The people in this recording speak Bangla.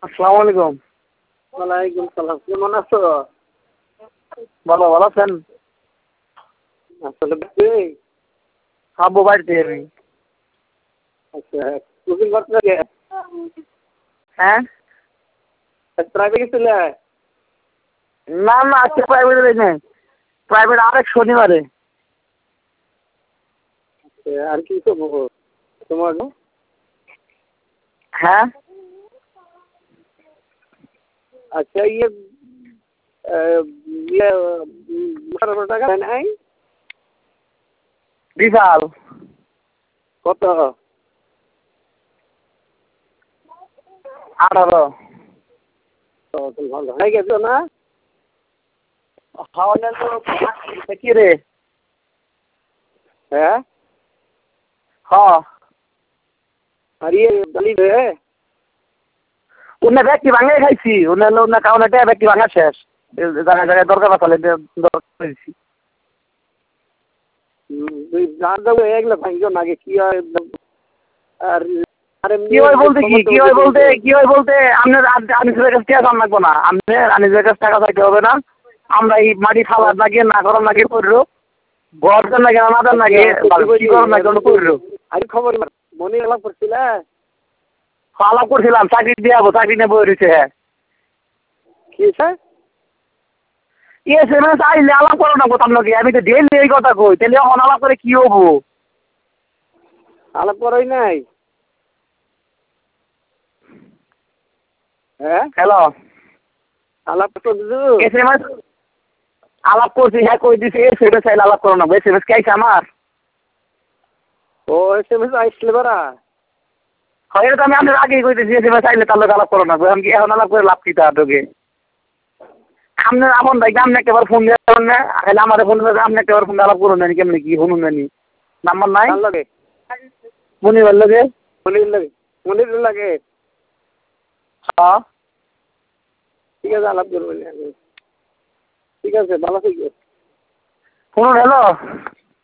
আসসালামু আলাইকুম। ওয়ালাইকুম সালাম। কেমন আছো? ভালো আছেন? আসলে বাড়িতে? আব্বু বাড়িতে আমি। আচ্ছা, কোচিং করতে লাগে? হ্যাঁ? প্রাইভেট গেছিলে? না আজকে প্রাইভেটে যাই নাই। প্রাইভেট আরেক শনিবারে। আচ্ছা, আর কি করবো তোমার? হ্যাঁ? আচ্ছা, 18 টাকা নাই? বিশাল। কত? 18। তুমি ভালো হয়ে গেছো না? খাওয়ালেন তো কি রে? হ্যাঁ? আর দালি রে? উনি ব্যক্তি ভাঙাই খাইছি। উনি কারণ এটা ব্যক্তি ভাঙা শেষ। জায়গায় দরকার পাতালে দরকার করেছি। তুই জান দেবো এগুলো ভাঙিও না আগে কি হয়। আর কি হয় বলতে আপনার আনিসের কাছে টাকা লাগবো না। আপনি আনিসের কাছে টাকা চাইতে হবে না। আমরা এই মাটি খাবার লাগে না করার লাগে করলো ঘর দেন লাগে না দেন লাগে কি করার লাগে করলো। আর খবর মনে আলাপ করছিলে? আলাপ করছিলাম চাকরি দিয়ে যাবো চাকরি নিয়ে বই রয়েছে। হ্যাঁ কি হয়েছে? SMS আইলে আলাপ করো না কোথাও নাকি আমি তো ডেলি এই কথা কই তাহলে এখন আলাপ করে কি হবো? আলাপ করাই নাই? হ্যাঁ, হ্যালো আলাপ করছো? SMS আলাপ করছি হ্যাঁ কই দিছি SMS আইলে আলাপ করো না SMS কে আইছে আমার? ও SMS আইসলে বারা? হয় এটা তো আমি আপনার আগেই কইতেছি SMS আইলে তার লোক আলাপ করো না এখন কি এখন আলাপ করে লাভ কি তার তোকে? আপনার আপন ভাই আপনি একবার ফোন দিয়ে না তাহলে আমার ফোন দিয়ে আপনি একবার ফোন আলাপ করুন না কেমনি কি শুনুন না নাম্বার নাই কার লাগে? মনিবার লাগে মনির লাগে? মনির লাগে? হ্যাঁ ঠিক আছে, আলাপ করবো। ঠিক আছে, ভালো থেকো। শুনুন হ্যালো